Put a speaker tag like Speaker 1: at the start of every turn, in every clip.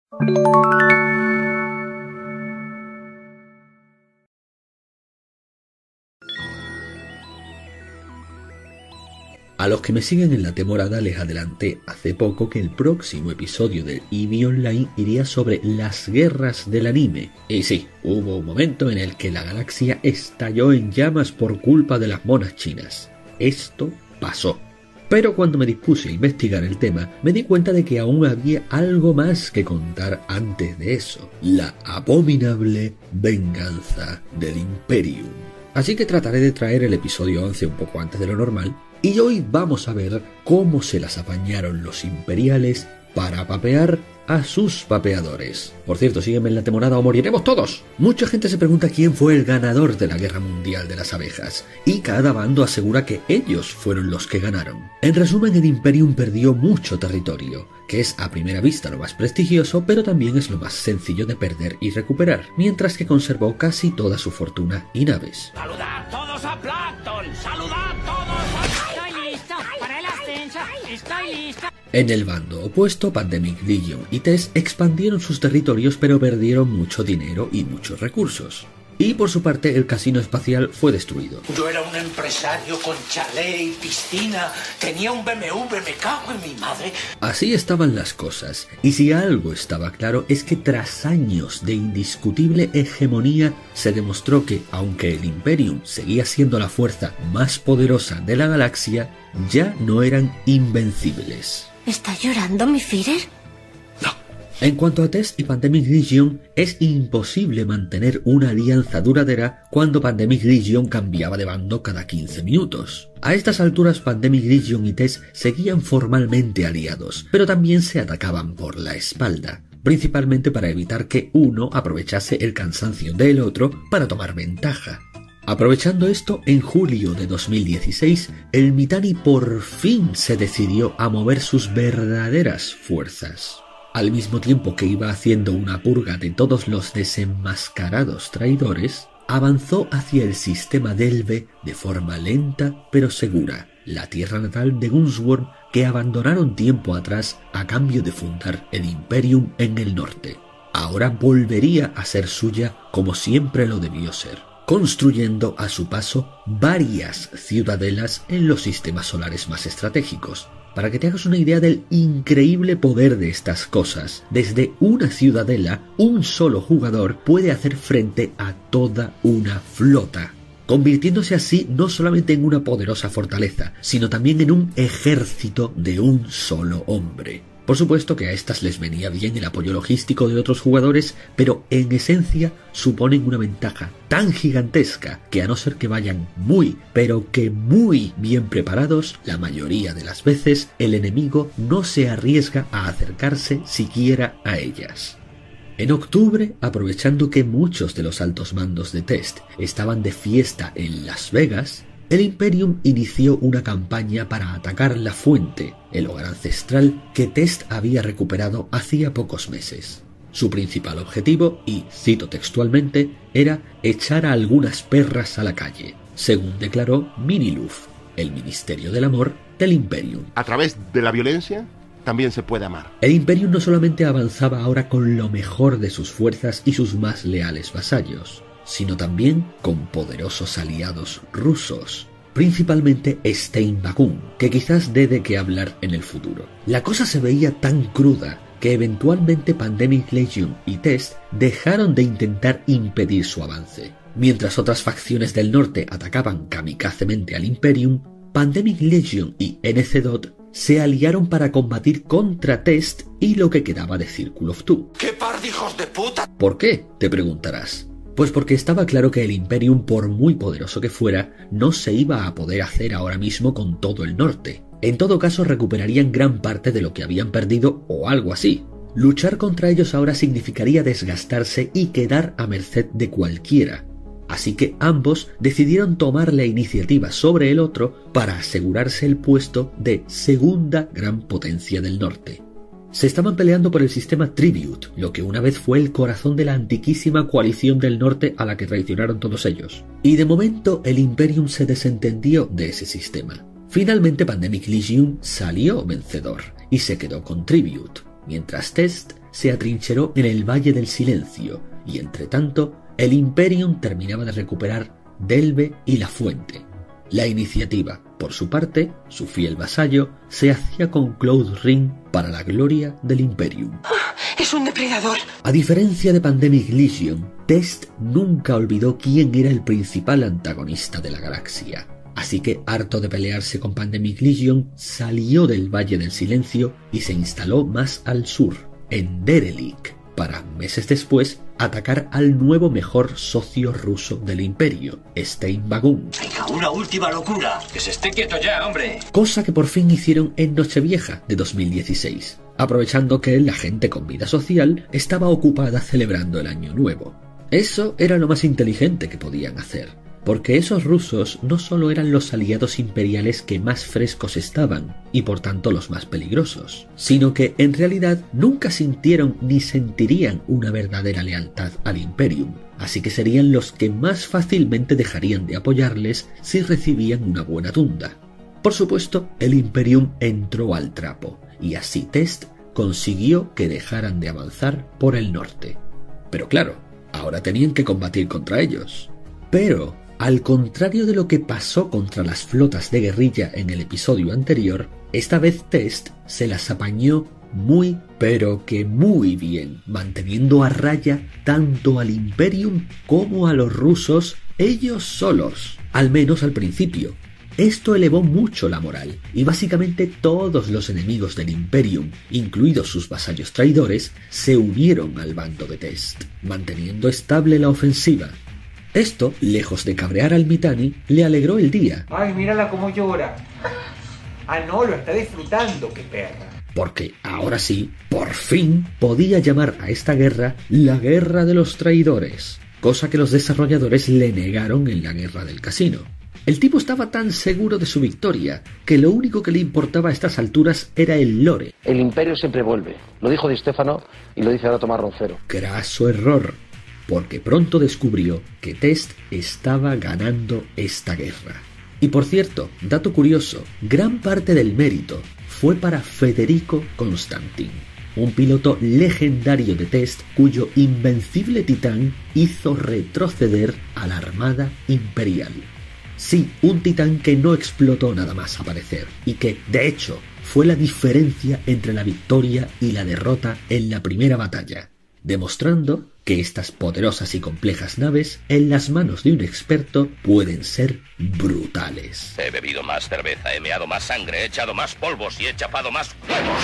Speaker 1: A los que me siguen en la temporada les adelanté hace poco que el próximo episodio del EVE Online iría sobre las guerras del anime. Y sí, hubo un momento en el que la galaxia estalló en llamas por culpa de las monas chinas. Esto pasó. Pero cuando me dispuse a investigar el tema, me di cuenta de que aún había algo más que contar antes de eso. La abominable venganza del Imperium. Así que trataré de traer el episodio 11 un poco antes de lo normal, y hoy vamos a ver cómo se las apañaron los imperiales para papear a sus papeadores. Por cierto, sígueme en la temporada o moriremos todos. Mucha gente se pregunta quién fue el ganador de la Guerra Mundial de las Abejas, y cada bando asegura que ellos fueron los que ganaron. En resumen, el Imperium perdió mucho territorio, que es a primera vista lo más prestigioso, pero también es lo más sencillo de perder y recuperar, mientras que conservó casi toda su fortuna y naves.
Speaker 2: ¡Saludad todos a Plankton! ¡Saludad todos a... ¡Estoy listo! ¡Para el ascenso! ¡Estoy listo!
Speaker 1: En el bando opuesto, Pandemic Legion y TES expandieron sus territorios, pero perdieron mucho dinero y muchos recursos. Y por su parte, el casino espacial fue destruido.
Speaker 3: Yo era un empresario con chalet y piscina, tenía un BMW, me cago en mi madre.
Speaker 1: Así estaban las cosas, y si algo estaba claro es que tras años de indiscutible hegemonía se demostró que, aunque el Imperium seguía siendo la fuerza más poderosa de la galaxia, ya no eran invencibles.
Speaker 4: ¿Está llorando mi Führer?
Speaker 1: En cuanto a TES y Pandemic Legion, es imposible mantener una alianza duradera cuando Pandemic Legion cambiaba de bando cada 15 minutos. A estas alturas, Pandemic Legion y TES seguían formalmente aliados, pero también se atacaban por la espalda, principalmente para evitar que uno aprovechase el cansancio del otro para tomar ventaja. Aprovechando esto, en julio de 2016, el Mittani por fin se decidió a mover sus verdaderas fuerzas. Al mismo tiempo que iba haciendo una purga de todos los desenmascarados traidores, avanzó hacia el sistema Delve de forma lenta pero segura, la tierra natal de Gunsworm que abandonaron tiempo atrás a cambio de fundar el Imperium en el norte. Ahora volvería a ser suya como siempre lo debió ser, construyendo a su paso varias ciudadelas en los sistemas solares más estratégicos. Para que te hagas una idea del increíble poder de estas cosas, desde una ciudadela, un solo jugador puede hacer frente a toda una flota, convirtiéndose así no solamente en una poderosa fortaleza, sino también en un ejército de un solo hombre. Por supuesto que a estas les venía bien el apoyo logístico de otros jugadores, pero en esencia suponen una ventaja tan gigantesca que a no ser que vayan muy, pero que muy bien preparados, la mayoría de las veces el enemigo no se arriesga a acercarse siquiera a ellas. En octubre, aprovechando que muchos de los altos mandos de TES estaban de fiesta en Las Vegas, el Imperium inició una campaña para atacar la fuente, el hogar ancestral que TES había recuperado hacía pocos meses. Su principal objetivo, y cito textualmente, era echar a algunas perras a la calle, según declaró Miniluf, el Ministerio del Amor del Imperium.
Speaker 5: A través de la violencia también se puede amar.
Speaker 1: El Imperium no solamente avanzaba ahora con lo mejor de sus fuerzas y sus más leales vasallos, sino también con poderosos aliados rusos, principalmente Steinbagun, que quizás dé de qué hablar en el futuro. La cosa se veía tan cruda que eventualmente Pandemic Legion y TES dejaron de intentar impedir su avance. Mientras otras facciones del norte atacaban kamikazemente al Imperium, Pandemic Legion y NC-DOT se aliaron para combatir contra TES y lo que quedaba de Circle of Two.
Speaker 3: ¡Qué par de hijos de puta!
Speaker 1: ¿Por qué?, te preguntarás. Pues porque estaba claro que el Imperium, por muy poderoso que fuera, no se iba a poder hacer ahora mismo con todo el norte. En todo caso, recuperarían gran parte de lo que habían perdido o algo así. Luchar contra ellos ahora significaría desgastarse y quedar a merced de cualquiera. Así que ambos decidieron tomar la iniciativa sobre el otro para asegurarse el puesto de segunda gran potencia del norte. Se estaban peleando por el sistema Tribute, lo que una vez fue el corazón de la antiquísima coalición del norte a la que traicionaron todos ellos. Y de momento el Imperium se desentendió de ese sistema. Finalmente Pandemic Legion salió vencedor y se quedó con Tribute, mientras TES se atrincheró en el Valle del Silencio y, entre tanto, el Imperium terminaba de recuperar Delve y la Fuente. La iniciativa, por su parte, su fiel vasallo, se hacía con Cloud Ring para la gloria del Imperium.
Speaker 3: ¡Es un depredador!
Speaker 1: A diferencia de Pandemic Legion, Test nunca olvidó quién era el principal antagonista de la galaxia. Así que, harto de pelearse con Pandemic Legion, salió del Valle del Silencio y se instaló más al sur, en Derelik, para, meses después, atacar al nuevo mejor socio ruso del Imperio, Stein Wagun.
Speaker 3: ¡Venga, una última locura! ¡Que se esté quieto ya, hombre!
Speaker 1: Cosa que por fin hicieron en Nochevieja de 2016, aprovechando que la gente con vida social estaba ocupada celebrando el Año Nuevo. Eso era lo más inteligente que podían hacer, porque esos rusos no solo eran los aliados imperiales que más frescos estaban, y por tanto los más peligrosos, sino que en realidad nunca sintieron ni sentirían una verdadera lealtad al Imperium, así que serían los que más fácilmente dejarían de apoyarles si recibían una buena tunda. Por supuesto, el Imperium entró al trapo, y así Test consiguió que dejaran de avanzar por el norte. Pero claro, ahora tenían que combatir contra ellos. Pero, al contrario de lo que pasó contra las flotas de guerrilla en el episodio anterior, esta vez Test se las apañó muy, pero que muy bien, manteniendo a raya tanto al Imperium como a los rusos ellos solos, al menos al principio. Esto elevó mucho la moral, y básicamente todos los enemigos del Imperium, incluidos sus vasallos traidores, se unieron al bando de Test, manteniendo estable la ofensiva. Esto, lejos de cabrear al Mittani, le alegró el día.
Speaker 6: ¡Ay, mírala cómo llora! ¡Ah, no, lo está disfrutando, qué perra!
Speaker 1: Porque ahora sí, por fin, podía llamar a esta guerra la Guerra de los Traidores, cosa que los desarrolladores le negaron en la Guerra del Casino. El tipo estaba tan seguro de su victoria que lo único que le importaba a estas alturas era el lore.
Speaker 7: El Imperio siempre vuelve. Lo dijo Di Stefano y lo dice ahora Tomás Roncero.
Speaker 1: Graso error, porque pronto descubrió que Test estaba ganando esta guerra. Y por cierto, dato curioso, gran parte del mérito fue para Federico Constantin, un piloto legendario de Test cuyo invencible titán hizo retroceder a la Armada Imperial. Sí, un titán que no explotó nada más aparecer, y que, de hecho, fue la diferencia entre la victoria y la derrota en la primera batalla, demostrando que estas poderosas y complejas naves, en las manos de un experto, pueden ser brutales.
Speaker 8: He bebido más cerveza, he meado más sangre, he echado más polvos y he chapado más huevos.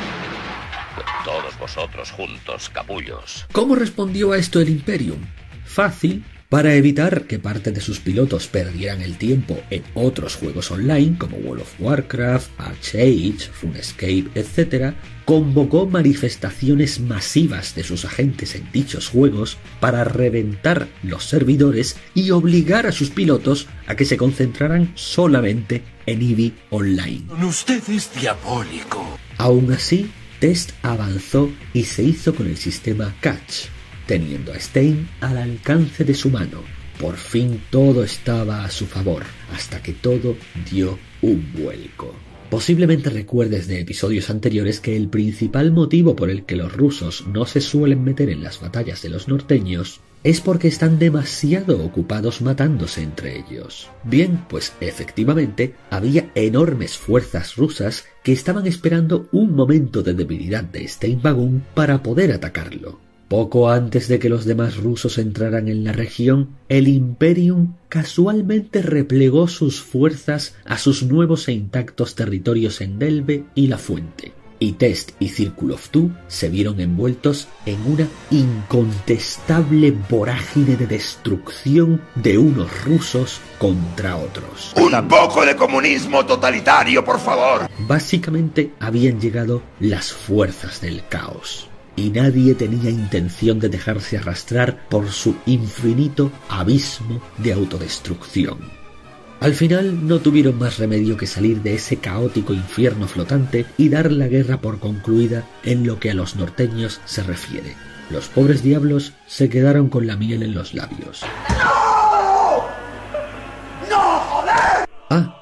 Speaker 8: Todos vosotros juntos, capullos.
Speaker 1: ¿Cómo respondió a esto el Imperium? Fácil. Para evitar que parte de sus pilotos perdieran el tiempo en otros juegos online como World of Warcraft, ArcheAge, RuneScape, etc., convocó manifestaciones masivas de sus agentes en dichos juegos para reventar los servidores y obligar a sus pilotos a que se concentraran solamente en EVE Online.
Speaker 3: Usted es diabólico.
Speaker 1: Aún así, Test avanzó y se hizo con el sistema Catch, teniendo a Stein al alcance de su mano. Por fin todo estaba a su favor, hasta que todo dio un vuelco. Posiblemente recuerdes de episodios anteriores que el principal motivo por el que los rusos no se suelen meter en las batallas de los norteños es porque están demasiado ocupados matándose entre ellos. Bien, pues efectivamente había enormes fuerzas rusas que estaban esperando un momento de debilidad de Stein Wagun para poder atacarlo. Poco antes de que los demás rusos entraran en la región, el Imperium casualmente replegó sus fuerzas a sus nuevos e intactos territorios en Delve y la Fuente, y Test y Circle of Two se vieron envueltos en una incontestable vorágine de destrucción de unos rusos contra otros.
Speaker 9: ¡Un poco de comunismo totalitario, por favor!
Speaker 1: Básicamente habían llegado las fuerzas del caos, y nadie tenía intención de dejarse arrastrar por su infinito abismo de autodestrucción. Al final no tuvieron más remedio que salir de ese caótico infierno flotante y dar la guerra por concluida en lo que a los norteños se refiere. Los pobres diablos se quedaron con la miel en los labios.
Speaker 9: ¡No! ¡No, joder!
Speaker 1: Ah,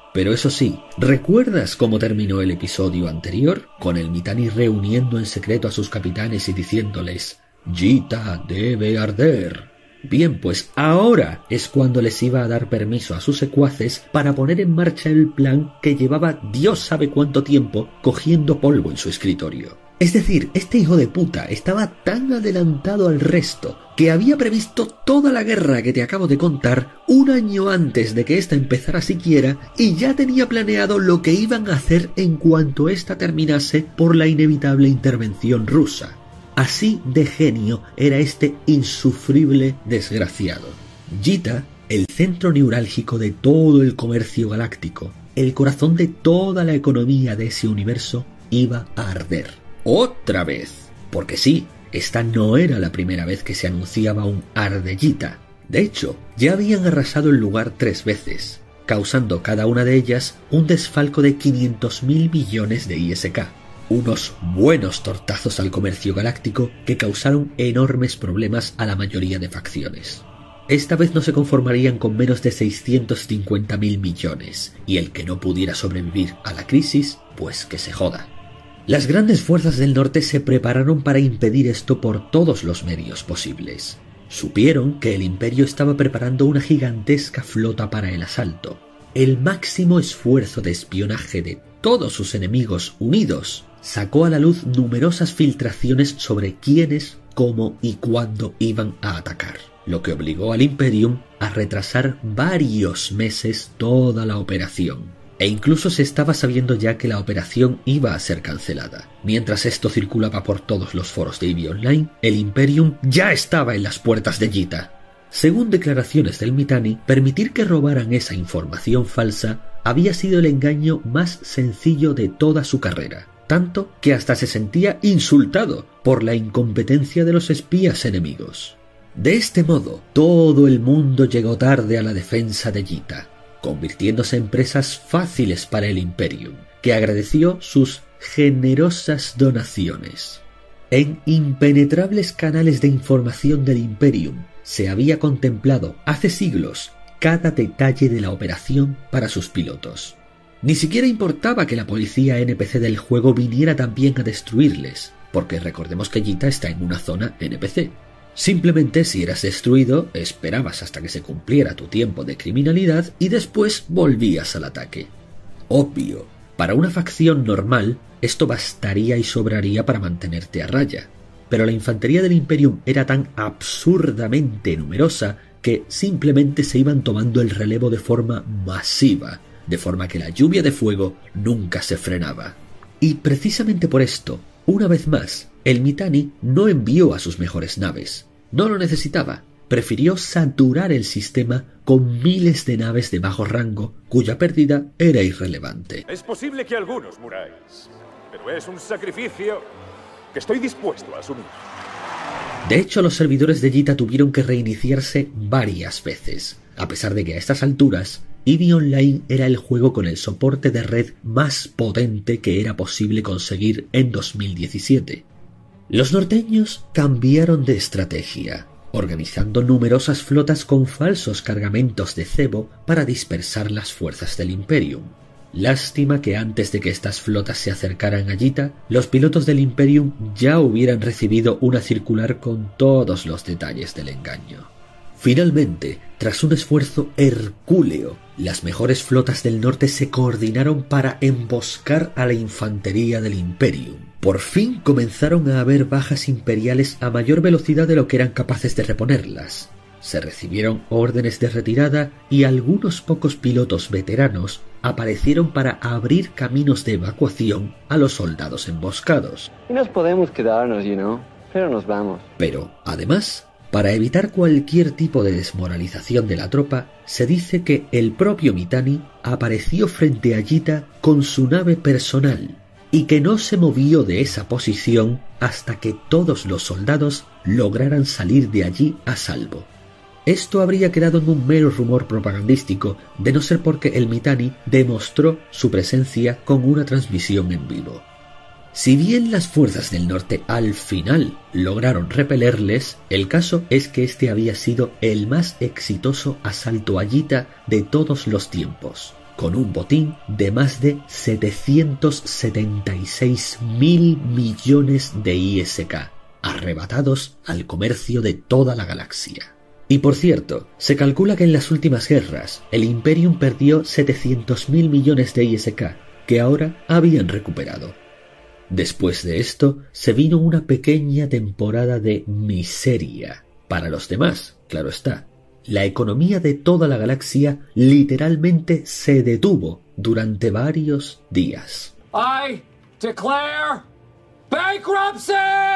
Speaker 1: Pero eso sí, ¿recuerdas cómo terminó el episodio anterior? Con el Mitanni reuniendo en secreto a sus capitanes y diciéndoles «Jita debe arder». Bien, pues ahora es cuando les iba a dar permiso a sus secuaces para poner en marcha el plan que llevaba Dios sabe cuánto tiempo cogiendo polvo en su escritorio. Es decir, este hijo de puta estaba tan adelantado al resto que había previsto toda la guerra que te acabo de contar un año antes de que ésta empezara siquiera y ya tenía planeado lo que iban a hacer en cuanto ésta terminase por la inevitable intervención rusa. Así de genio era este insufrible desgraciado. Jita, el centro neurálgico de todo el comercio galáctico, el corazón de toda la economía de ese universo, iba a arder. ¡Otra vez! Porque sí, esta no era la primera vez que se anunciaba un arde Jita. De hecho, ya habían arrasado el lugar 3 veces, causando cada una de ellas un desfalco de 500.000 millones de ISK. Unos buenos tortazos al comercio galáctico que causaron enormes problemas a la mayoría de facciones. Esta vez no se conformarían con menos de 650.000 millones, y el que no pudiera sobrevivir a la crisis, pues que se joda. Las grandes fuerzas del norte se prepararon para impedir esto por todos los medios posibles. Supieron que el Imperio estaba preparando una gigantesca flota para el asalto. El máximo esfuerzo de espionaje de todos sus enemigos unidos sacó a la luz numerosas filtraciones sobre quiénes, cómo y cuándo iban a atacar, lo que obligó al Imperium a retrasar varios meses toda la operación. E incluso se estaba sabiendo ya que la operación iba a ser cancelada. Mientras esto circulaba por todos los foros de EVE Online, el Imperium ya estaba en las puertas de Jita. Según declaraciones del Mitanni, permitir que robaran esa información falsa había sido el engaño más sencillo de toda su carrera, tanto que hasta se sentía insultado por la incompetencia de los espías enemigos. De este modo, todo el mundo llegó tarde a la defensa de Jita, convirtiéndose en presas fáciles para el Imperium, que agradeció sus generosas donaciones. En impenetrables canales de información del Imperium se había contemplado hace siglos cada detalle de la operación para sus pilotos. Ni siquiera importaba que la policía NPC del juego viniera también a destruirles, porque recordemos que Jita está en una zona NPC. Simplemente si eras destruido, esperabas hasta que se cumpliera tu tiempo de criminalidad y después volvías al ataque. Obvio, para una facción normal, esto bastaría y sobraría para mantenerte a raya, pero la infantería del Imperium era tan absurdamente numerosa que simplemente se iban tomando el relevo de forma masiva, de forma que la lluvia de fuego nunca se frenaba. Y precisamente por esto, una vez más, el Mitanni no envió a sus mejores naves. No lo necesitaba. Prefirió saturar el sistema con miles de naves de bajo rango, cuya pérdida era irrelevante.
Speaker 10: Es posible que algunos muráis, pero es un sacrificio que estoy dispuesto a asumir.
Speaker 1: De hecho, los servidores de Jita tuvieron que reiniciarse varias veces, a pesar de que a estas alturas EVE Online era el juego con el soporte de red más potente que era posible conseguir en 2017. Los norteños cambiaron de estrategia, organizando numerosas flotas con falsos cargamentos de cebo para dispersar las fuerzas del Imperium. Lástima que antes de que estas flotas se acercaran a Jita, los pilotos del Imperium ya hubieran recibido una circular con todos los detalles del engaño. Finalmente, tras un esfuerzo hercúleo, las mejores flotas del norte se coordinaron para emboscar a la infantería del Imperium. Por fin comenzaron a haber bajas imperiales a mayor velocidad de lo que eran capaces de reponerlas. Se recibieron órdenes de retirada y algunos pocos pilotos veteranos aparecieron para abrir caminos de evacuación a los soldados emboscados.
Speaker 7: Y nos podemos quedarnos, pero nos vamos.
Speaker 1: Pero, además, para evitar cualquier tipo de desmoralización de la tropa, se dice que el propio Mitanni apareció frente a Jita con su nave personal y que no se movió de esa posición hasta que todos los soldados lograran salir de allí a salvo. Esto habría quedado en un mero rumor propagandístico, de no ser porque el Mitanni demostró su presencia con una transmisión en vivo. Si bien las fuerzas del norte al final lograron repelerles, el caso es que este había sido el más exitoso asalto a Jita de todos los tiempos, con un botín de más de 776.000 millones de ISK, arrebatados al comercio de toda la galaxia. Y por cierto, se calcula que en las últimas guerras el Imperium perdió 700.000 millones de ISK, que ahora habían recuperado. Después de esto, se vino una pequeña temporada de miseria. Para los demás, claro está. La economía de toda la galaxia literalmente se detuvo durante varios días.
Speaker 2: I declare bankruptcy!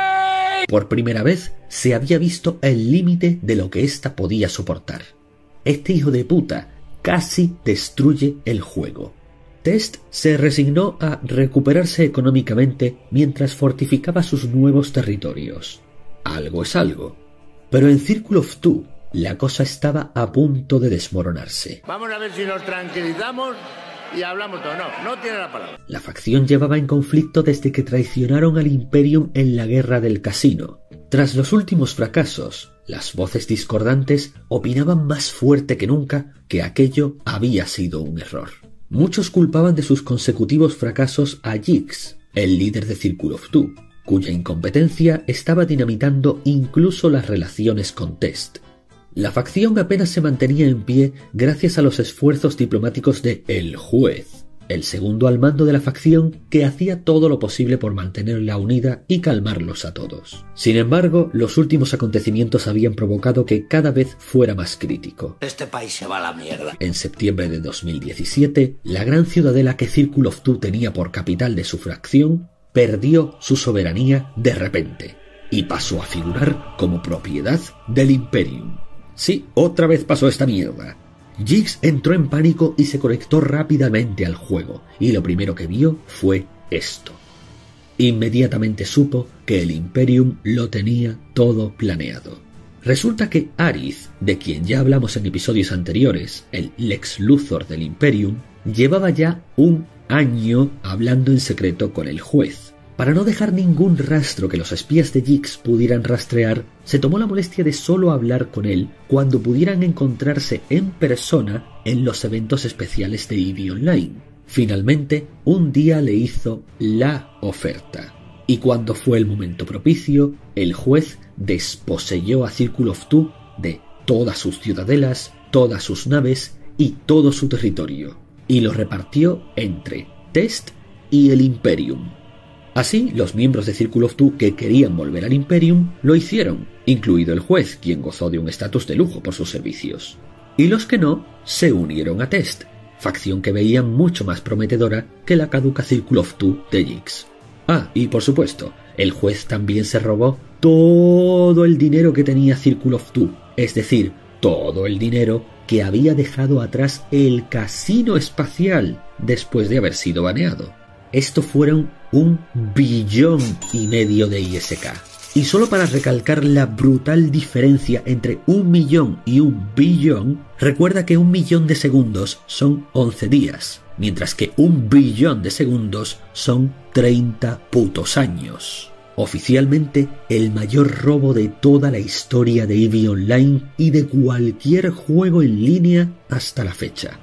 Speaker 1: Por primera vez se había visto el límite de lo que ésta podía soportar. Este hijo de puta casi destruye el juego. Test se resignó a recuperarse económicamente mientras fortificaba sus nuevos territorios. Algo es algo. Pero en Circle of Two, la cosa estaba a punto de desmoronarse.
Speaker 11: Vamos a ver si nos tranquilizamos y hablamos todo. No tiene la palabra.
Speaker 1: La facción llevaba en conflicto desde que traicionaron al Imperium en la guerra del casino. Tras los últimos fracasos, las voces discordantes opinaban más fuerte que nunca que aquello había sido un error. Muchos culpaban de sus consecutivos fracasos a Jix, el líder de Circle of Two, cuya incompetencia estaba dinamitando incluso las relaciones con Test. La facción apenas se mantenía en pie gracias a los esfuerzos diplomáticos de El Juez, el segundo al mando de la facción que hacía todo lo posible por mantenerla unida y calmarlos a todos. Sin embargo, los últimos acontecimientos habían provocado que cada vez fuera más crítico.
Speaker 3: Este país se va a la mierda.
Speaker 1: En septiembre de 2017, la gran ciudadela que Circle of Two tenía por capital de su fracción perdió su soberanía de repente y pasó a figurar como propiedad del Imperium. Sí, otra vez pasó esta mierda. Jix entró en pánico y se conectó rápidamente al juego, y lo primero que vio fue esto. Inmediatamente supo que el Imperium lo tenía todo planeado. Resulta que Aerith, de quien ya hablamos en episodios anteriores, el Lex Luthor del Imperium, llevaba ya un año hablando en secreto con el juez. Para no dejar ningún rastro que los espías de Jix pudieran rastrear, se tomó la molestia de solo hablar con él cuando pudieran encontrarse en persona en los eventos especiales de EVE Online. Finalmente, un día le hizo la oferta. Y cuando fue el momento propicio, el juez desposeyó a Circle of Two de todas sus ciudadelas, todas sus naves y todo su territorio, y lo repartió entre Test y el Imperium. Así, los miembros de Circle of Two que querían volver al Imperium lo hicieron, incluido el juez, quien gozó de un estatus de lujo por sus servicios. Y los que no, se unieron a Test, facción que veían mucho más prometedora que la caduca Circle of Two de Jix. Ah, y por supuesto, el juez también se robó todo el dinero que tenía Circle of Two, es decir, todo el dinero que había dejado atrás el casino espacial después de haber sido baneado. Esto fueron 1,5 billón de ISK. Y solo para recalcar la brutal diferencia entre 1 millón y 1 billón, recuerda que 1 millón de segundos son 11 días, mientras que 1 billón de segundos son 30 putos años. Oficialmente, el mayor robo de toda la historia de EVE Online y de cualquier juego en línea hasta la fecha.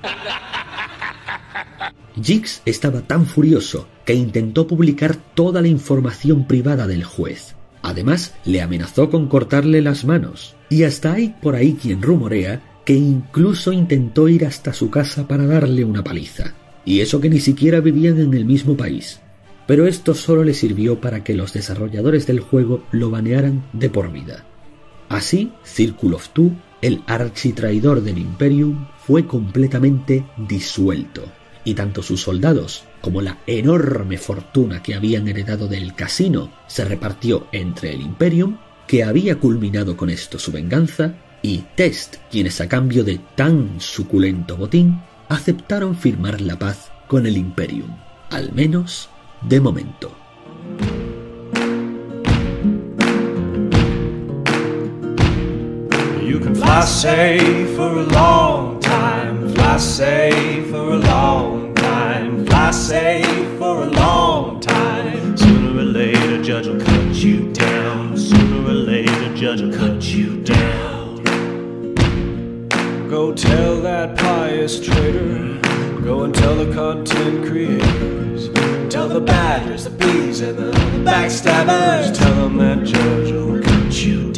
Speaker 1: Jix estaba tan furioso que intentó publicar toda la información privada del juez. Además, le amenazó con cortarle las manos. Y hasta hay por ahí quien rumorea que incluso intentó ir hasta su casa para darle una paliza. Y eso que ni siquiera vivían en el mismo país. Pero esto solo le sirvió para que los desarrolladores del juego lo banearan de por vida. Así, Circle of Two, el architraidor del Imperium, fue completamente disuelto. Y tanto sus soldados como la enorme fortuna que habían heredado del casino se repartió entre el Imperium, que había culminado con esto su venganza, y Test, quienes a cambio de tan suculento botín aceptaron firmar la paz con el Imperium, al menos de momento.
Speaker 12: You can fly safe for a long time, fly safe for a long time, fly safe for a long time. Sooner or later, judge will cut you down. Sooner or later, judge will cut you down. Go tell that pious traitor, Go and tell the content creators. Tell the badgers, the bees, and the backstabbers. Tell them that Judge will cut you